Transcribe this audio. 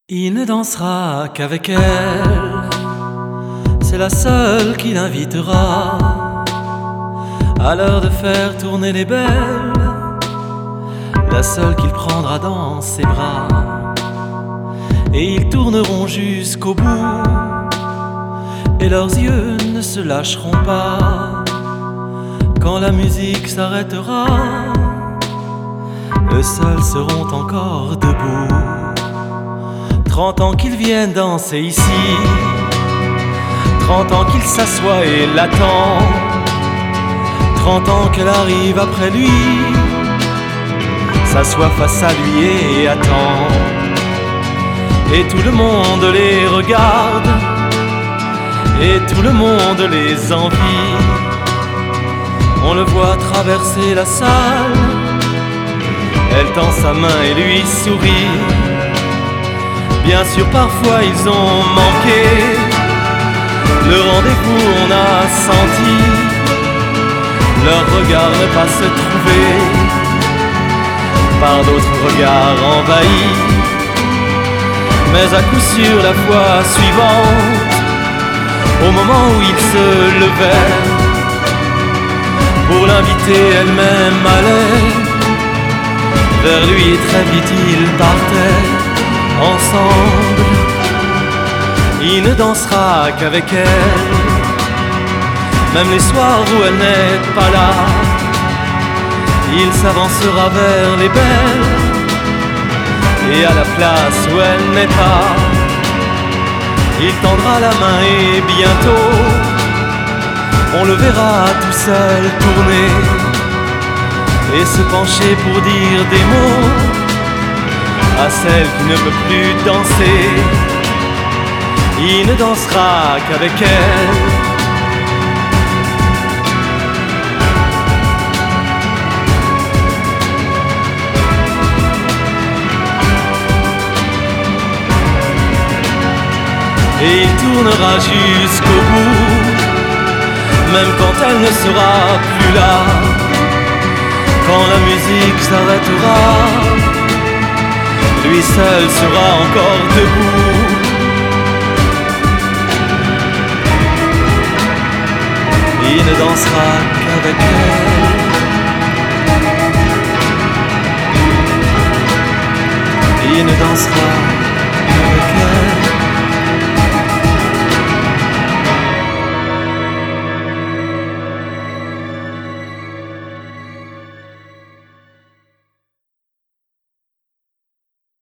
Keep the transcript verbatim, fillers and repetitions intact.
Il ne dansera qu'avec elle, c'est la seule qui l'invitera. À l'heure de faire tourner les belles, la seule qu'il prendra dans ses bras. Et ils tourneront jusqu'au bout, et leurs yeux ne se lâcheront pas. Quand la musique s'arrêtera, eux seuls seront encore debout. Trente ans qu'ils viennent danser ici, trente ans qu'il s'assoit et l'attend, trente ans qu'elle arrive après lui, s'assoit face à lui et attend. Et tout le monde les regarde, et tout le monde les envie. On le voit traverser la salle, elle tend sa main et lui sourit. Bien sûr parfois ils ont manqué le rendez-vous, on a senti leur regard ne pas se trouver par d'autres regards envahis. Mais à coup sûr la fois suivante, au moment où il se levait pour l'inviter, elle-même allait vers lui et très vite ils partaient ensemble. Il ne dansera qu'avec elle, même les soirs où elle n'est pas là. Il s'avancera vers les belles, et à la place où elle n'est pas, il tendra la main et bientôt on le verra tout seul tourner et se pencher pour dire des mots à celle qui ne peut plus danser. Il ne dansera qu'avec elle. Et il tournera jusqu'au bout, même quand elle ne sera plus là. Quand la musique s'arrêtera, lui seul sera encore debout. Il ne dansera qu'avec elle. Il ne dansera qu'avec elle.